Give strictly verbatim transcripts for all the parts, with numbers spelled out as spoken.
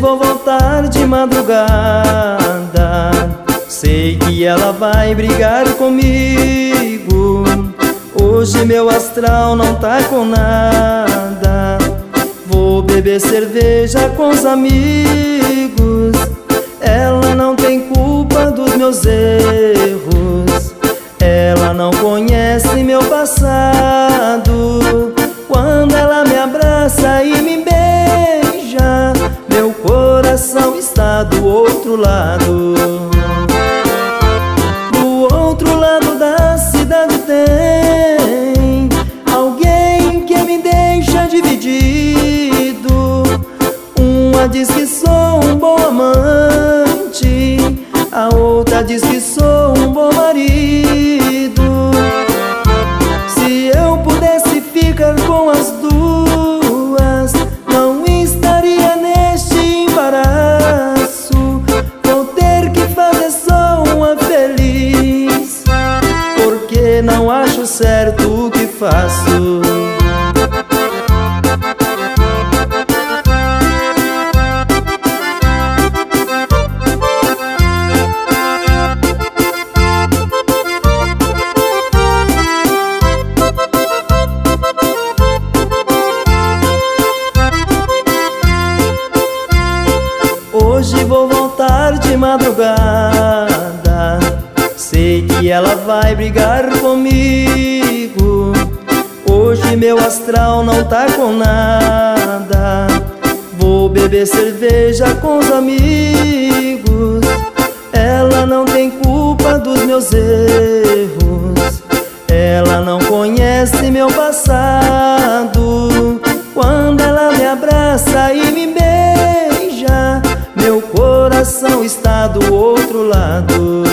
vou voltar de madrugada, sei que ela vai brigar comigo. Hoje meu astral não tá com nada, vou beber cerveja com os amigos. Ela não tem culpa dos meus erros, ela não conhece meu passado. Quando ela me abraça e me beija, meu coração está do outro lado. Do outro lado da cidade tem alguém que me deixa dividido. Uma diz que sou um bom amante, a outra diz que sou um bom marido. Se eu pudesse ficar com as duas, não estaria neste embaraço. Vou ter que fazer só uma feliz, porque não acho certo o que faço. Hoje vou voltar de madrugada, sei que ela vai brigar comigo. Hoje meu astral não tá com nada, vou beber cerveja com os amigos. Ela não tem culpa dos meus erros, ela não conhece meu passado. Quando ela me abraça e me beija, meu coração está do outro lado.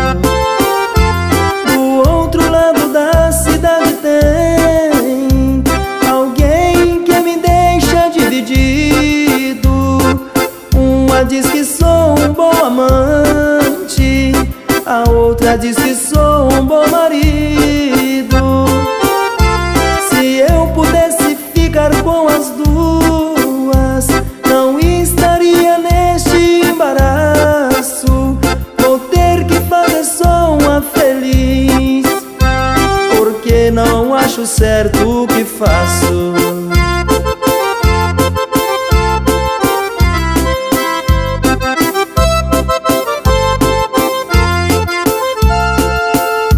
Do outro lado da cidade tem alguém que me deixa dividido. Uma diz que sou um bom amante, a outra diz que sou um bom marido. Se eu pudesse ficar com as duas, não estaria neste embaraço. Vou ter que fazer só uma feliz, porque não acho certo o que faço.